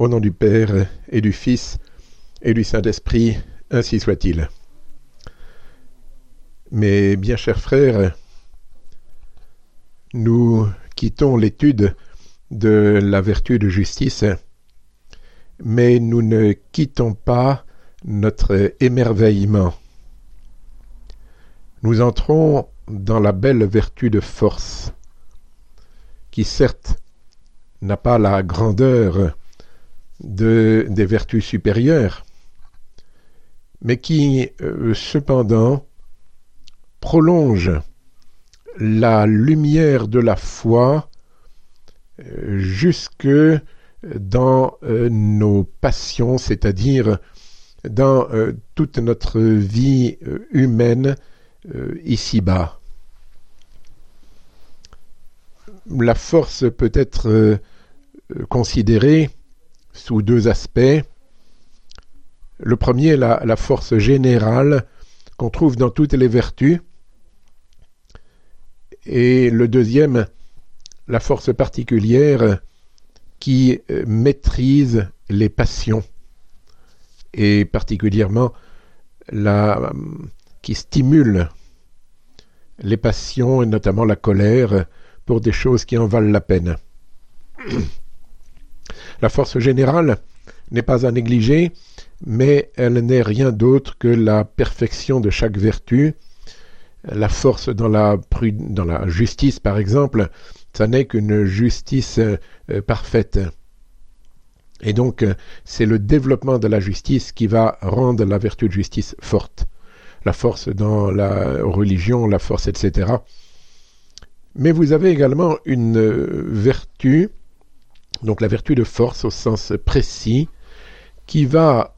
Au nom du Père et du Fils et du Saint-Esprit, ainsi soit-il. Mes bien chers frères, nous quittons l'étude de la vertu de justice, mais nous ne quittons pas notre émerveillement. Nous entrons dans la belle vertu de force, qui certes n'a pas la grandeur des vertus supérieures, mais qui, cependant, prolonge la lumière de la foi jusque dans nos passions, c'est-à-dire dans toute notre vie humaine ici-bas. La force peut être considérée sous deux aspects. Le premier, la force générale qu'on trouve dans toutes les vertus, et le deuxième, la force particulière qui maîtrise les passions, et particulièrement qui stimule les passions, et notamment la colère, pour des choses qui en valent la peine. La force générale n'est pas à négliger, mais elle n'est rien d'autre que la perfection de chaque vertu. La force dans la justice, par exemple, ça n'est qu'une justice parfaite. Et donc, c'est le développement de la justice qui va rendre la vertu de justice forte. La force dans la religion, la force, etc. Mais vous avez également une vertu, donc la vertu de force au sens précis, qui va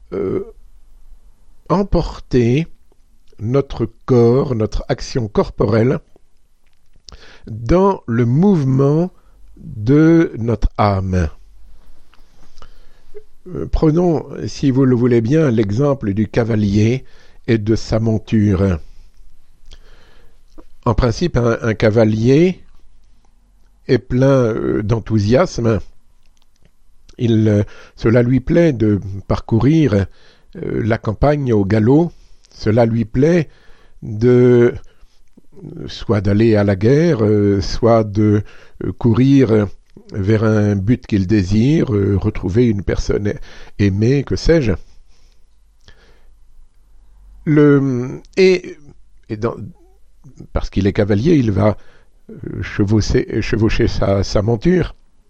emporter notre corps, notre action corporelle, dans le mouvement de notre âme. Prenons, si vous le voulez bien, l'exemple du cavalier et de sa monture. En principe, un cavalier est plein d'enthousiasme. Cela lui plaît de parcourir la campagne au galop. Cela lui plaît soit d'aller à la guerre, soit de courir vers un but qu'il désire, retrouver une personne aimée, que sais-je. Parce qu'il est cavalier, il va chevaucher sa monture.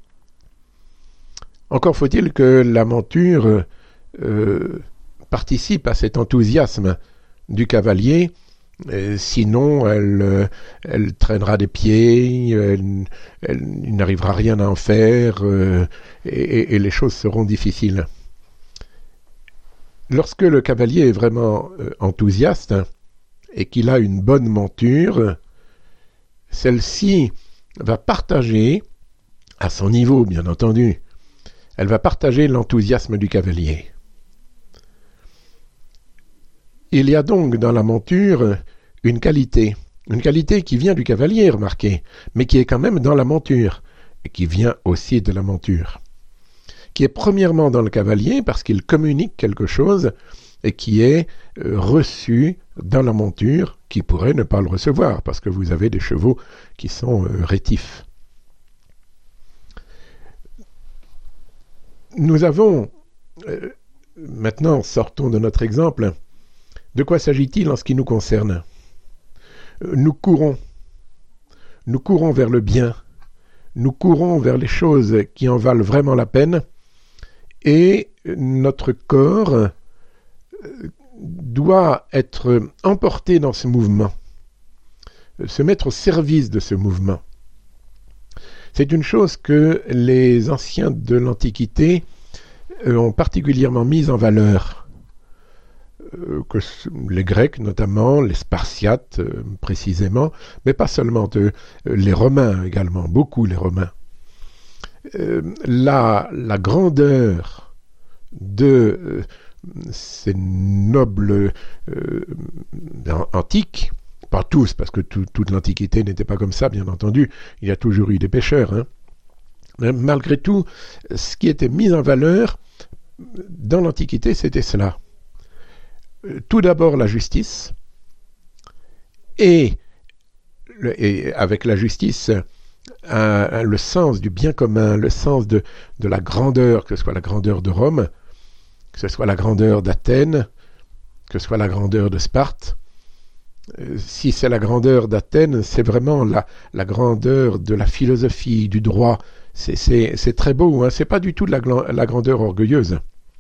Encore faut-il que la monture participe à cet enthousiasme du cavalier, sinon elle traînera des pieds, il n'arrivera rien à en faire, et les choses seront difficiles. Lorsque le cavalier est vraiment enthousiaste et qu'il a une bonne monture, celle-ci va partager, à son niveau bien entendu, elle va partager l'enthousiasme du cavalier. Il y a donc dans la monture une qualité qui vient du cavalier, remarquez, mais qui est quand même dans la monture, et qui vient aussi de la monture, qui est premièrement dans le cavalier parce qu'il communique quelque chose, et qui est reçu dans la monture, qui pourrait ne pas le recevoir, parce que vous avez des chevaux qui sont rétifs. Nous avons, maintenant sortons de notre exemple, de quoi s'agit-il en ce qui nous concerne ? Nous courons vers le bien, nous courons vers les choses qui en valent vraiment la peine, et notre corps doit être emporté dans ce mouvement, se mettre au service de ce mouvement. C'est une chose que les anciens de l'Antiquité ont particulièrement mise en valeur, que les Grecs notamment, les Spartiates précisément, mais pas seulement eux, les Romains également, beaucoup les Romains. La grandeur de ces nobles antiques, pas tous, parce que toute l'Antiquité n'était pas comme ça, bien entendu, il y a toujours eu des pécheurs, Mais malgré tout, ce qui était mis en valeur dans l'Antiquité, c'était cela. Tout d'abord la justice, et avec la justice, le sens du bien commun, le sens de la grandeur, que ce soit la grandeur de Rome, que ce soit la grandeur d'Athènes, que ce soit la grandeur de Sparte. Si c'est la grandeur d'Athènes, c'est vraiment la grandeur de la philosophie, du droit. C'est très beau, hein. C'est pas du tout de la grandeur orgueilleuse.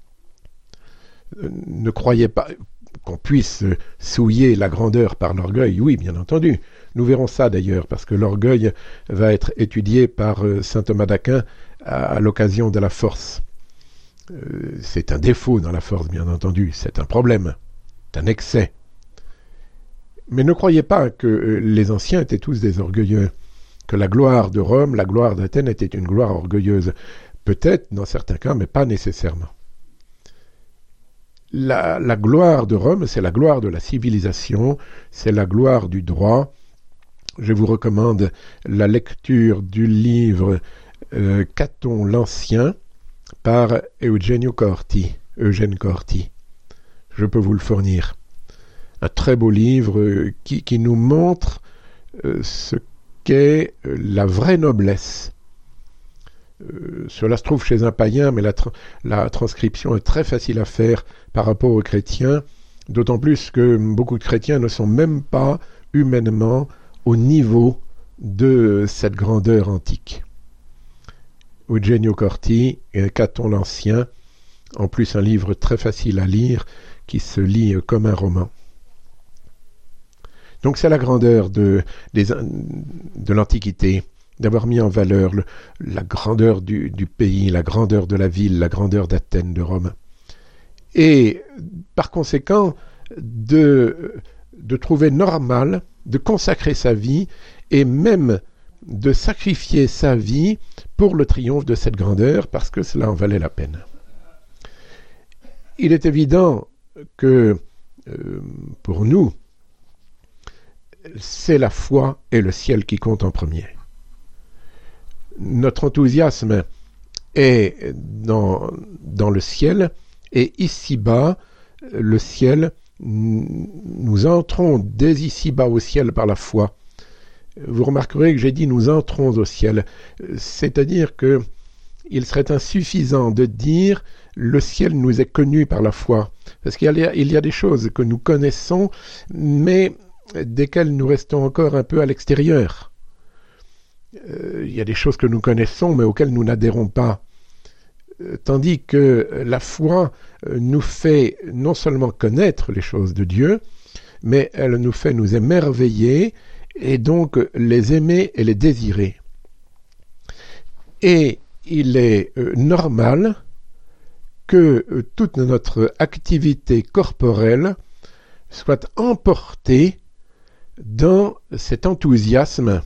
Ne croyez pas qu'on puisse souiller la grandeur par l'orgueil. Oui, bien entendu. Nous verrons ça d'ailleurs, parce que l'orgueil va être étudié par saint Thomas d'Aquin à l'occasion de la force. C'est un défaut dans la force, bien entendu. C'est un problème. C'est un excès. Mais ne croyez pas que les anciens étaient tous des orgueilleux, que la gloire de Rome, la gloire d'Athènes était une gloire orgueilleuse. Peut-être dans certains cas, mais pas nécessairement. La gloire de Rome, c'est la gloire de la civilisation, c'est la gloire du droit. Je vous recommande la lecture du livre Caton l'Ancien par Eugène Corti. Je peux vous le fournir. Un très beau livre qui nous montre ce qu'est la vraie noblesse. Cela se trouve chez un païen, mais la transcription est très facile à faire par rapport aux chrétiens, d'autant plus que beaucoup de chrétiens ne sont même pas humainement au niveau de cette grandeur antique. Eugenio Corti et Caton l'Ancien, en plus un livre très facile à lire qui se lit comme un roman. Donc c'est la grandeur de l'Antiquité, d'avoir mis en valeur la grandeur du pays, la grandeur de la ville, la grandeur d'Athènes, de Rome. Et par conséquent, de trouver normal de consacrer sa vie et même de sacrifier sa vie pour le triomphe de cette grandeur, parce que cela en valait la peine. Il est évident que pour nous, c'est la foi et le ciel qui comptent en premier. Notre enthousiasme est dans le ciel, et ici-bas, le ciel, nous entrons dès ici-bas au ciel par la foi. Vous remarquerez que j'ai dit nous entrons au ciel, c'est-à-dire que il serait insuffisant de dire le ciel nous est connu par la foi, parce qu'il y a des choses que nous connaissons, mais desquelles nous restons encore un peu à l'extérieur. Il y a des choses que nous connaissons, mais auxquelles nous n'adhérons pas. Tandis que la foi nous fait non seulement connaître les choses de Dieu, mais elle nous fait nous émerveiller et donc les aimer et les désirer. Et il est normal que toute notre activité corporelle soit emportée dans cet enthousiasme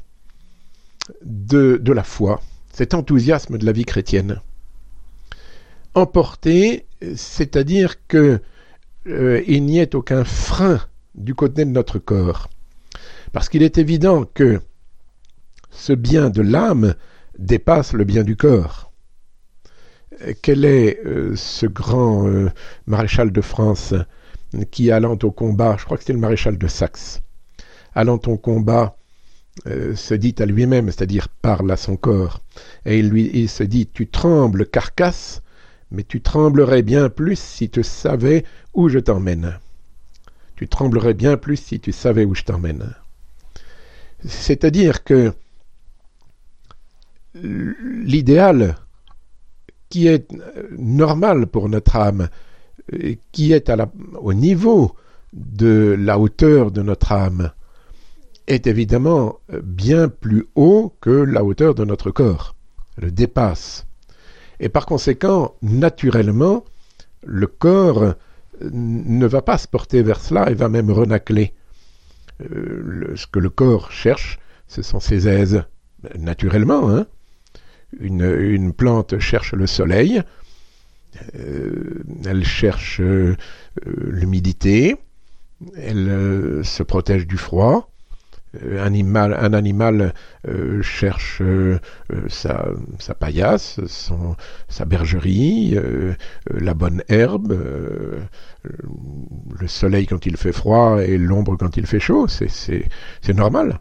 de la foi, cet enthousiasme de la vie chrétienne. Emporté, c'est-à-dire que il n'y ait aucun frein du côté de notre corps. Parce qu'il est évident que ce bien de l'âme dépasse le bien du corps. Quel est ce grand maréchal de France qui, allant au combat, je crois que c'était le maréchal de Saxe, allant au combat, se dit à lui-même, c'est-à-dire parle à son corps, et il se dit « Tu trembles, carcasse, mais tu tremblerais bien plus si tu savais où je t'emmène. Tu tremblerais bien plus si tu savais où je t'emmène. » C'est-à-dire que l'idéal qui est normal pour notre âme, qui est au niveau de la hauteur de notre âme, est évidemment bien plus haut que la hauteur de notre corps, le dépasse. Et par conséquent, naturellement, le corps ne va pas se porter vers cela et va même renâcler. Ce que le corps cherche, ce sont ses aises. Naturellement, hein. Une plante cherche le soleil, elle cherche l'humidité, elle se protège du froid, Un animal cherche sa paillasse, sa bergerie, la bonne herbe, le soleil quand il fait froid et l'ombre quand il fait chaud, c'est normal.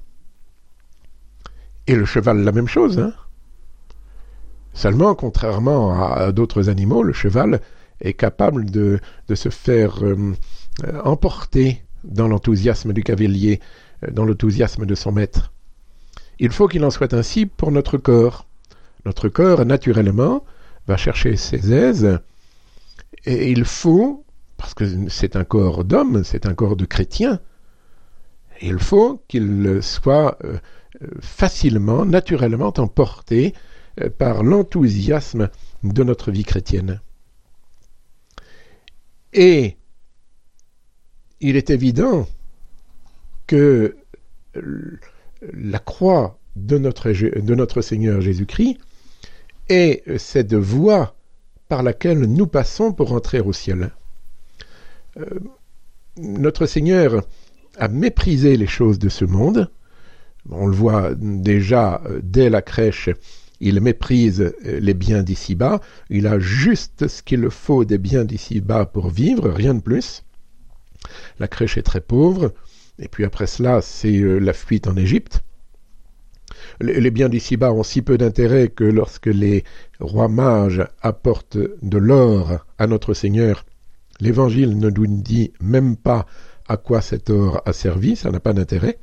Et le cheval, la même chose. Hein. Seulement, contrairement à d'autres animaux, le cheval est capable de se faire emporter dans l'enthousiasme du cavalier, dans l'enthousiasme de son maître. Il faut qu'il en soit ainsi pour notre corps. Notre corps, naturellement, va chercher ses aises, et il faut, parce que c'est un corps d'homme, c'est un corps de chrétien, il faut qu'il soit facilement, naturellement emporté par l'enthousiasme de notre vie chrétienne. Et il est évident que la croix de notre Seigneur Jésus-Christ est cette voie par laquelle nous passons pour entrer au ciel. Notre Seigneur a méprisé les choses de ce monde. On le voit déjà dès la crèche, il méprise les biens d'ici-bas. Il a juste ce qu'il faut des biens d'ici-bas pour vivre, rien de plus. La crèche est très pauvre. Et puis après cela, c'est la fuite en Égypte. Les biens d'ici-bas ont si peu d'intérêt que lorsque les rois mages apportent de l'or à notre Seigneur, l'Évangile ne nous dit même pas à quoi cet or a servi, ça n'a pas d'intérêt.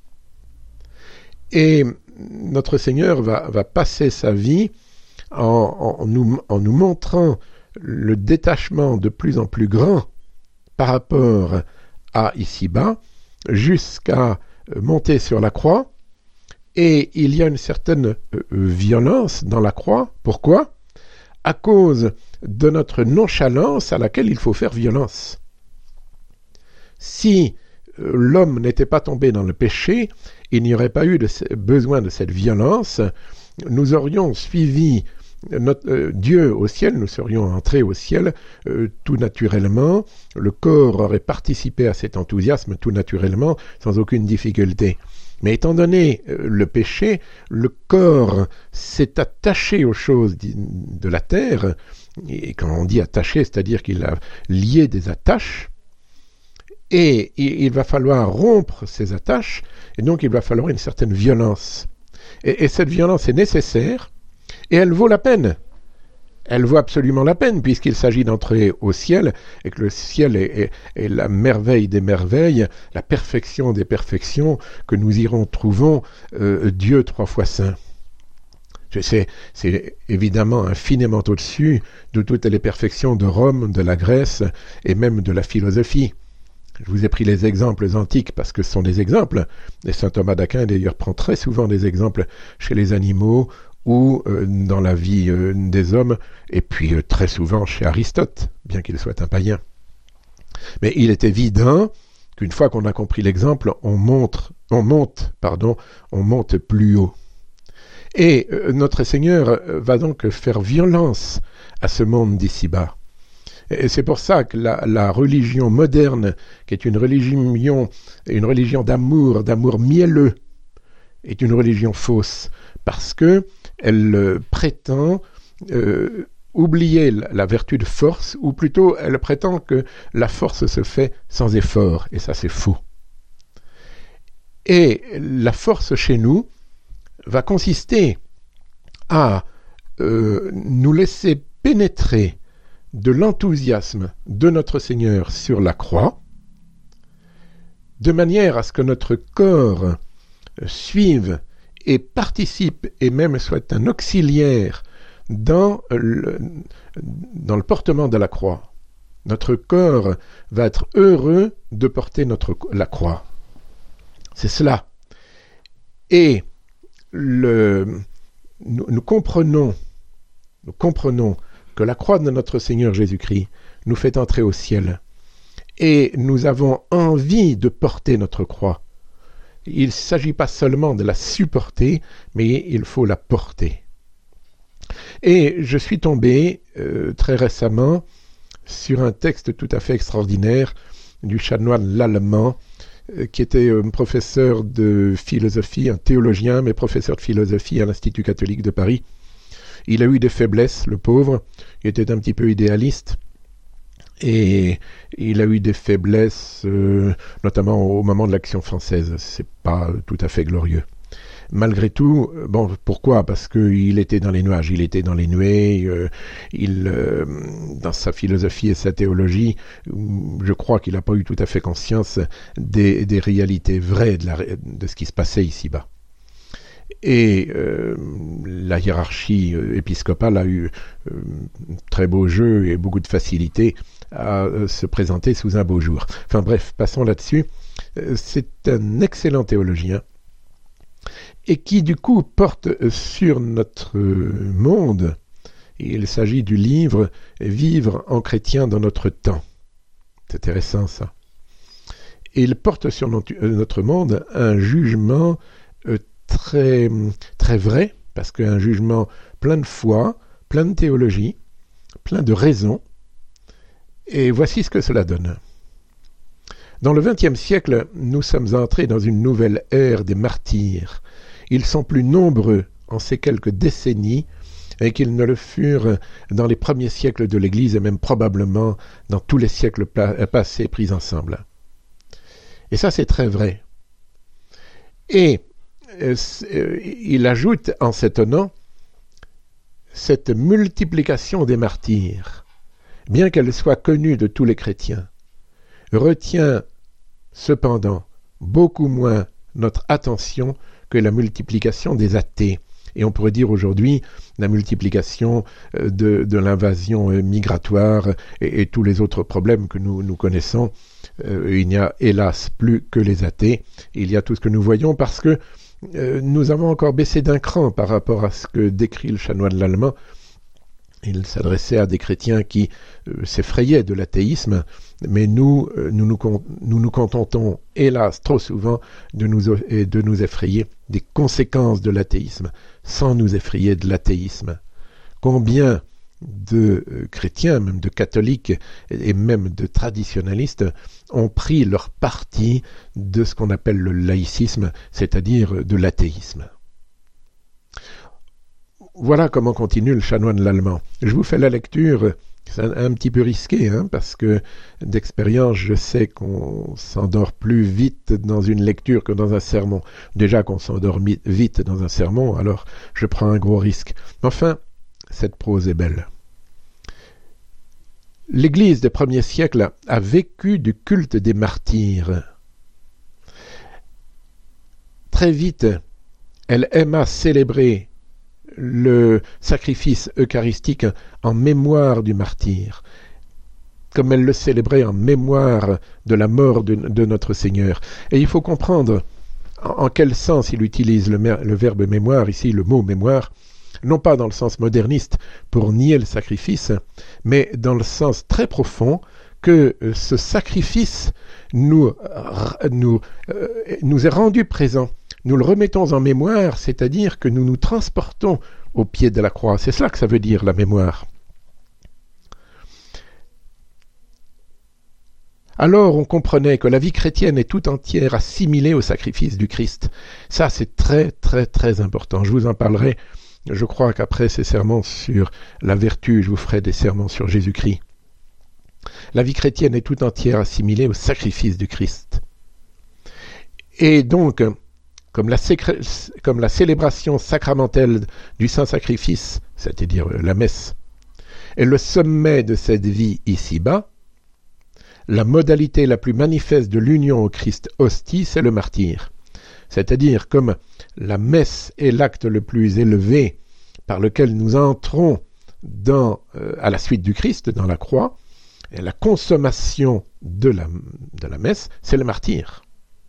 Et notre Seigneur va passer sa vie en nous montrant le détachement de plus en plus grand par rapport à ici-bas, jusqu'à monter sur la croix, et il y a une certaine violence dans la croix. Pourquoi ? À cause de notre nonchalance à laquelle il faut faire violence. Si l'homme n'était pas tombé dans le péché, il n'y aurait pas eu besoin de cette violence. Nous aurions suivi Dieu au ciel, nous serions entrés au ciel tout naturellement. Le corps aurait participé à cet enthousiasme tout naturellement, sans aucune difficulté. Mais étant donné le péché, le corps s'est attaché aux choses de la terre, et quand on dit attaché, c'est-à-dire qu'il a lié des attaches, et il va falloir rompre ces attaches, et donc il va falloir une certaine violence. Et cette violence est nécessaire, et elle vaut la peine. Elle vaut absolument la peine, puisqu'il s'agit d'entrer au ciel, et que le ciel est la merveille des merveilles, la perfection des perfections, que nous irons trouvons Dieu 3 fois saint. C'est évidemment infiniment au-dessus de toutes les perfections de Rome, de la Grèce, et même de la philosophie. Je vous ai pris les exemples antiques parce que ce sont des exemples, et saint Thomas d'Aquin d'ailleurs prend très souvent des exemples chez les animaux, ou dans la vie des hommes, et puis très souvent chez Aristote, bien qu'il soit un païen. Mais il est évident qu'une fois qu'on a compris l'exemple, on monte plus haut. Et notre Seigneur va donc faire violence à ce monde d'ici-bas. Et c'est pour ça que la religion moderne, qui est une religion d'amour mielleux, est une religion fausse, parce que elle prétend oublier la vertu de force, ou plutôt elle prétend que la force se fait sans effort, et ça c'est faux. Et la force chez nous va consister à nous laisser pénétrer de l'enthousiasme de notre Seigneur sur la croix, de manière à ce que notre corps suive et participe et même soit un auxiliaire dans le portement de la croix. Notre corps va être heureux de porter la croix. C'est cela. Et nous comprenons que la croix de notre Seigneur Jésus-Christ nous fait entrer au ciel. Et nous avons envie de porter notre croix. Il ne s'agit pas seulement de la supporter, mais il faut la porter. Et je suis tombé très récemment sur un texte tout à fait extraordinaire du chanoine Lallemand qui était un professeur de philosophie, un théologien, mais professeur de philosophie à l'Institut catholique de Paris. Il a eu des faiblesses, le pauvre. Il était un petit peu idéaliste. Et il a eu des faiblesses, notamment au moment de l'Action française. C'est pas tout à fait glorieux. Malgré tout, bon, pourquoi ? Parce qu'il était dans les nuages, il était dans les nuées, dans sa philosophie et sa théologie, je crois qu'il n'a pas eu tout à fait conscience des réalités vraies de ce qui se passait ici-bas. Et la hiérarchie épiscopale a eu très beau jeu et beaucoup de facilité à se présenter sous un beau jour. Enfin bref, passons là-dessus. C'est un excellent théologien et qui du coup porte sur notre monde. Il s'agit du livre « Vivre en chrétien dans notre temps ». C'est intéressant ça. Et il porte sur notre monde un jugement très, très vrai, parce qu'un jugement plein de foi, plein de théologie, plein de raison. Et voici ce que cela donne. Dans le XXe siècle, nous sommes entrés dans une nouvelle ère des martyrs. Ils sont plus nombreux en ces quelques décennies et qu'ils ne le furent dans les premiers siècles de l'Église et même probablement dans tous les siècles passés pris ensemble. Et ça, c'est très vrai. Et il ajoute en s'étonnant cette multiplication des martyrs, bien qu'elle soit connue de tous les chrétiens, retient cependant beaucoup moins notre attention que la multiplication des athées. Et on pourrait dire aujourd'hui la multiplication de l'invasion migratoire et tous les autres problèmes que nous connaissons. Il n'y a hélas plus que les athées. Il y a tout ce que nous voyons parce que nous avons encore baissé d'un cran par rapport à ce que décrit le chanoine allemand. Il s'adressait à des chrétiens qui s'effrayaient de l'athéisme, mais nous nous contentons, hélas, trop souvent de nous effrayer des conséquences de l'athéisme, sans nous effrayer de l'athéisme. Combien de chrétiens, même de catholiques et même de traditionalistes ont pris leur parti de ce qu'on appelle le laïcisme, c'est-à-dire de l'athéisme. Voilà comment continue le chanoine l'allemand. Je vous fais la lecture, c'est un petit peu risqué, parce que d'expérience, je sais qu'on s'endort plus vite dans une lecture que dans un sermon. Déjà qu'on s'endort vite dans un sermon, alors je prends un gros risque. Enfin, cette prose est belle. L'Église des premiers siècles a vécu du culte des martyrs. Très vite, elle aima célébrer le sacrifice eucharistique en mémoire du martyr, comme elle le célébrait en mémoire de la mort de notre Seigneur. Et il faut comprendre en quel sens il utilise le verbe mémoire, ici le mot mémoire, non pas dans le sens moderniste pour nier le sacrifice, mais dans le sens très profond que ce sacrifice nous est rendu présent. Nous le remettons en mémoire, c'est-à-dire que nous nous transportons au pied de la croix. C'est cela que ça veut dire, la mémoire. Alors on comprenait que la vie chrétienne est tout entière assimilée au sacrifice du Christ. Ça, c'est très, très, très important. Je vous en parlerai. Je crois qu'après ces sermons sur la vertu, je vous ferai des sermons sur Jésus-Christ. La vie chrétienne est tout entière assimilée au sacrifice du Christ. Et donc, comme la célébration sacramentelle du Saint-Sacrifice, c'est-à-dire la messe, est le sommet de cette vie ici-bas, la modalité la plus manifeste de l'union au Christ hostie, c'est le martyre. C'est-à-dire comme la messe est l'acte le plus élevé par lequel nous entrons à la suite du Christ, dans la croix, et la consommation de la messe, c'est le martyre.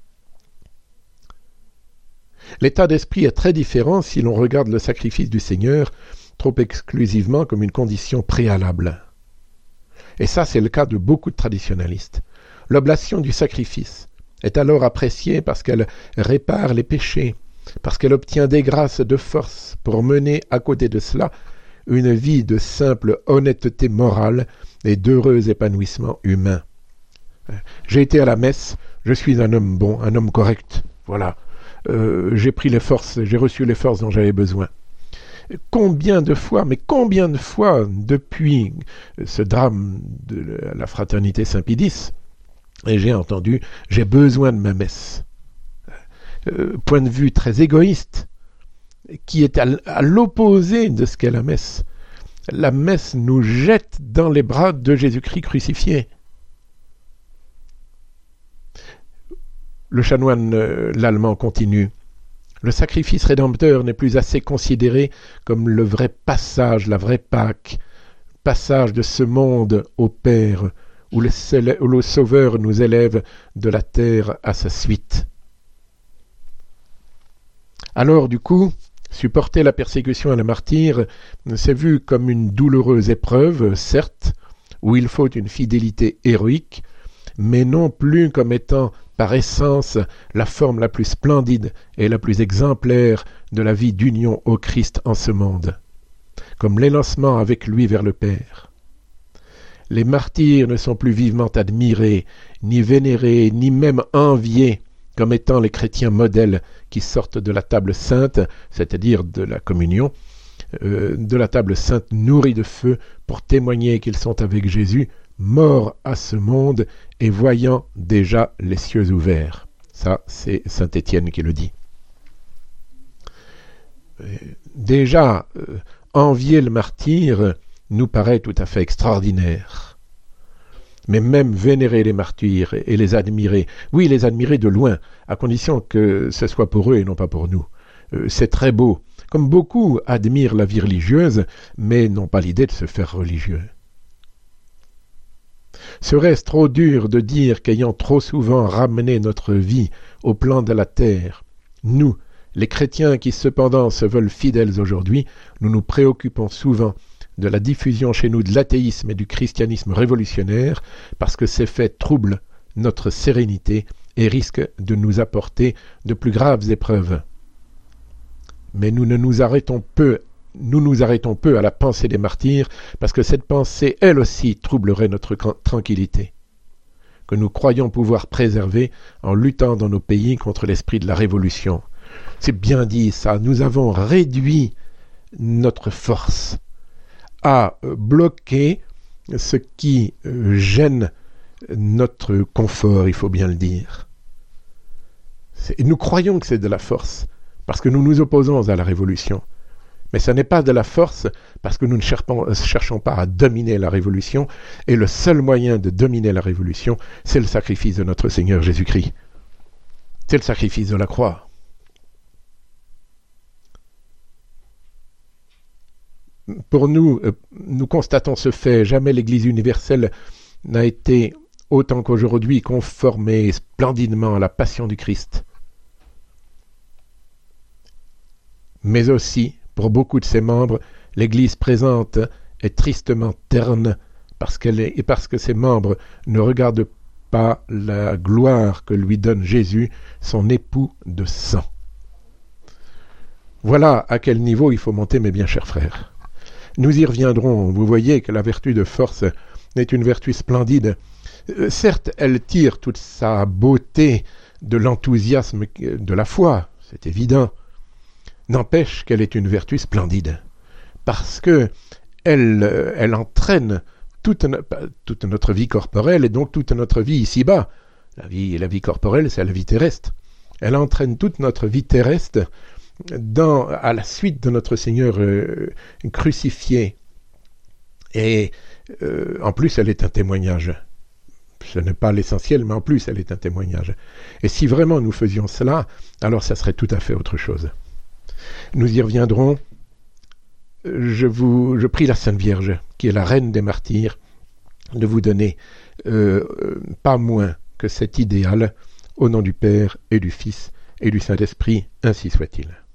L'état d'esprit est très différent si l'on regarde le sacrifice du Seigneur trop exclusivement comme une condition préalable. Et ça, c'est le cas de beaucoup de traditionalistes. L'oblation du sacrifice est alors appréciée parce qu'elle répare les péchés, parce qu'elle obtient des grâces de force pour mener à côté de cela une vie de simple honnêteté morale et d'heureux épanouissement humain. J'ai été à la messe, Je suis un homme bon, un homme correct. Voilà. J'ai reçu les forces dont j'avais besoin. Combien de fois depuis ce drame de la fraternité Saint-Pie-X, et j'ai entendu, j'ai besoin de ma messe. Point de vue très égoïste, qui est à l'opposé de ce qu'est la messe. La messe nous jette dans les bras de Jésus-Christ crucifié. Le chanoine, l'allemand, continue. Le sacrifice rédempteur n'est plus assez considéré comme le vrai passage, la vraie Pâque, passage de ce monde au Père, où le Sauveur nous élève de la terre à sa suite. Alors, du coup, supporter la persécution et le martyre, c'est vu comme une douloureuse épreuve, certes, où il faut une fidélité héroïque, mais non plus comme étant par essence la forme la plus splendide et la plus exemplaire de la vie d'union au Christ en ce monde, comme l'élancement avec lui vers le Père. Les martyrs ne sont plus vivement admirés, ni vénérés, ni même enviés, comme étant les chrétiens modèles qui sortent de la table sainte, c'est-à-dire de la communion, de la table sainte nourrie de feu pour témoigner qu'ils sont avec Jésus, morts à ce monde et voyant déjà les cieux ouverts. Ça, c'est saint Étienne qui le dit. Déjà, envier le martyr nous paraît tout à fait extraordinaire. Mais même vénérer les martyrs et les admirer, oui, les admirer de loin, à condition que ce soit pour eux et non pas pour nous. C'est très beau, comme beaucoup admirent la vie religieuse, mais n'ont pas l'idée de se faire religieux. Serait-ce trop dur de dire qu'ayant trop souvent ramené notre vie au plan de la terre, nous, les chrétiens qui cependant se veulent fidèles aujourd'hui, nous nous préoccupons souvent de la diffusion chez nous de l'athéisme et du christianisme révolutionnaire, parce que ces faits troublent notre sérénité et risquent de nous apporter de plus graves épreuves. Mais nous nous arrêtons peu à la pensée des martyrs, parce que cette pensée, elle aussi, troublerait notre tranquillité, que nous croyons pouvoir préserver en luttant dans nos pays contre l'esprit de la Révolution. C'est bien dit ça, nous avons réduit notre force à bloquer ce qui gêne notre confort, il faut bien le dire. Nous croyons que c'est de la force, parce que nous nous opposons à la Révolution. Mais ce n'est pas de la force parce que nous ne cherchons pas à dominer la Révolution, et le seul moyen de dominer la Révolution, c'est le sacrifice de notre Seigneur Jésus-Christ. C'est le sacrifice de la croix. Pour nous, nous constatons ce fait, jamais l'Église universelle n'a été autant qu'aujourd'hui conformée splendidement à la passion du Christ. Mais aussi, pour beaucoup de ses membres, l'Église présente est tristement terne parce que ses membres ne regardent pas la gloire que lui donne Jésus, son époux de sang. Voilà à quel niveau il faut monter, mes bien chers frères. Nous y reviendrons. Vous voyez que la vertu de force est une vertu splendide. Certes, elle tire toute sa beauté de l'enthousiasme de la foi, c'est évident. N'empêche qu'elle est une vertu splendide, parce que elle entraîne toute notre vie corporelle et donc toute notre vie ici-bas. La vie corporelle, c'est la vie terrestre. Elle entraîne toute notre vie terrestre à la suite de notre Seigneur crucifié. Et en plus, elle est un témoignage. Ce n'est pas l'essentiel, mais en plus, elle est un témoignage. Et si vraiment nous faisions cela, alors ça serait tout à fait autre chose. Nous y reviendrons. Je prie la Sainte Vierge, qui est la reine des martyrs, de vous donner pas moins que cet idéal, au nom du Père et du Fils et du Saint-Esprit, ainsi soit-il.